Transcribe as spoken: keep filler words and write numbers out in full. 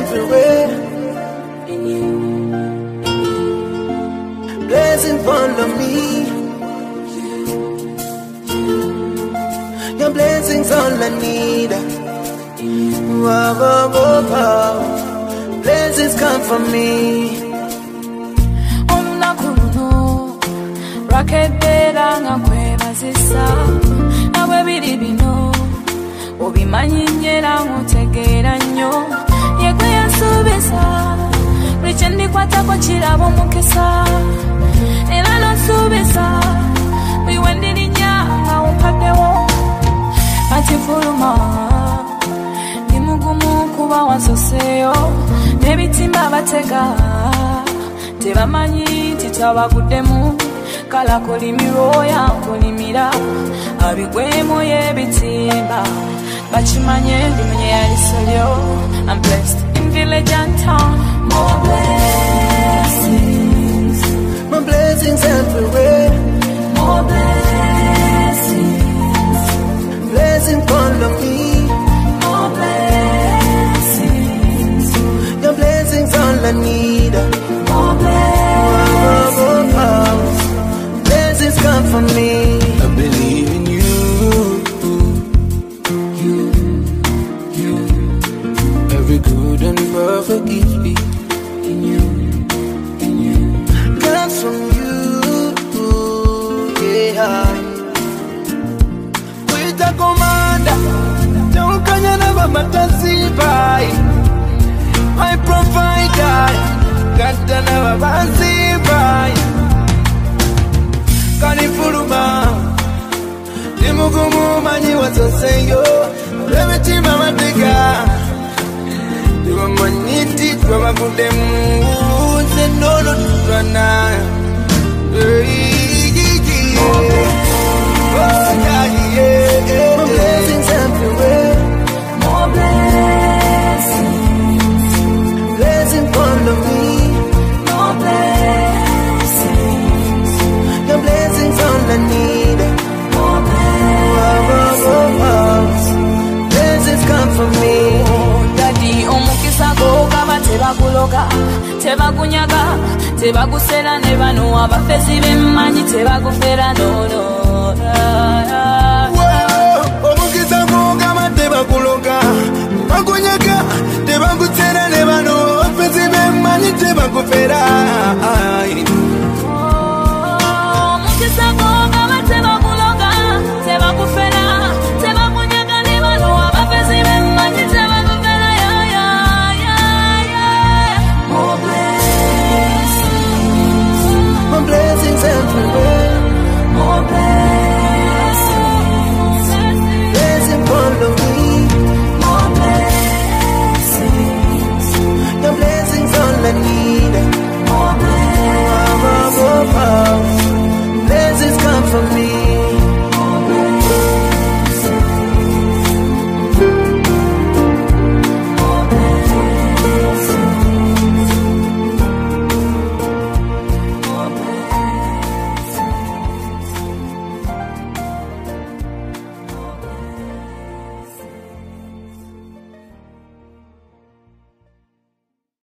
everywhere. Blessings follow me. Your blessings all I need. Whoa, whoa, whoa, whoa. Blessings come from me. Onunakuno rakebera nga kwebazisa nawe biri bino obimanyi nyera ngutegeera nnyo yegwe yansuubiza buli kye ndikwatako kiraba omukisa era n'onsuubiza buli we ndirinya nga wompaddewo ati fuluma ndi mugumu kuba wansoseeyo n'ebitimba batega tebamanyi nti twabaguddemu kala kulimirwoya kulimira abigwemu y'ebitimba bakimanye ndimunye yalisolyo. I'm blessed in village and town. More blessings, my blessings everywhere. More blessings, blessings follow me. More blessings, your blessings all I need. More blessings, blessings come from me. I believe in you. You, you, every good and perfect gift be in you, in you. Comes from you, yeah. With a commander, don't can you never matter by my provider. Got to never pass by. Kanifuruma Nimugumu manyi wasoseyo Lemetima matega Diwa manyiti kwa makudemu Zendolo tutwana More blessings everywhere. more blessings, Blessings follow me. more blessings, Your blessings all I need. more blessings. Blessings come from me. Daddy omukisa go kaba tebaguloga tebagunyaga tebagusera ne bano abafezi b'emmanyi tebagufera nono. Omukisa go kaba tebaguloga tebagunyaga tebagusera ne bano abafezi b'emmanyi tebagufera.